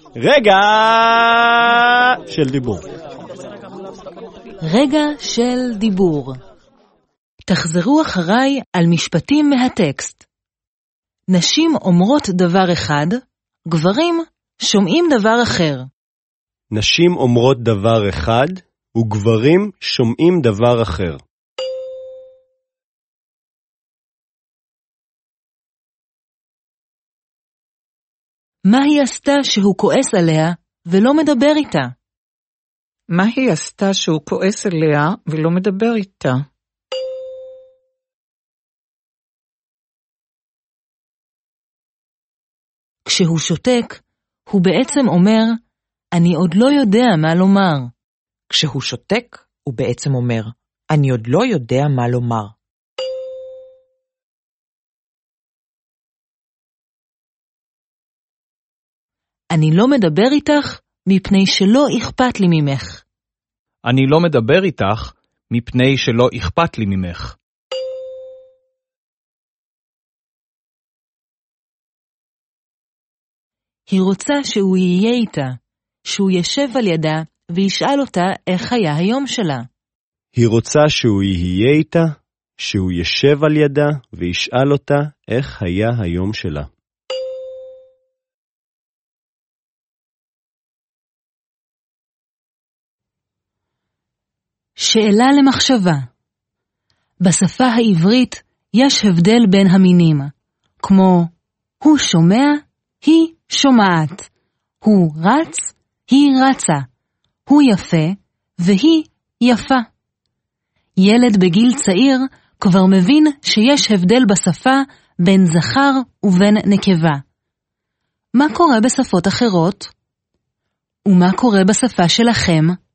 רגע של דיבור. רגע של דיבור. תחזרו אחריי על משפטים מהטקסט. נשים אומרות דבר אחד, גברים שומעים דבר אחר. נשים אומרות דבר אחד, וגברים שומעים דבר אחר. מה היא עשתה שהוא כועס עליה ולא מדבר איתה? מה היא עשתה שהוא כועס עליה ולא מדבר איתה? כשהוא שותק, הוא בעצם אומר, אני עוד לא יודע מה לומר. כשהוא שותק, הוא בעצם אומר, אני עוד לא יודע מה לומר. אני לא מדבר איתך מפני שלא אכפת לי ממך. אני לא מדבר איתך מפני שלא אכפת לי ממך. היא רוצה שהוא יהיה איתה, שהוא ישב על ידה וישאל אותה איך היה היום שלה. היא רוצה שהוא יהיה איתה, שהוא ישב על ידה וישאל אותה איך היה היום שלה. שאלה למחשבה. בשפה העברית יש הבדל בין המינים, כמו הוא שומע, היא שומעת, הוא רץ, היא רצה, הוא יפה והיא יפה. ילד בגיל צעיר כבר מבין שיש הבדל בשפה בין זכר ובין נקבה. מה קורה בשפות אחרות? ומה קורה בשפה שלכם?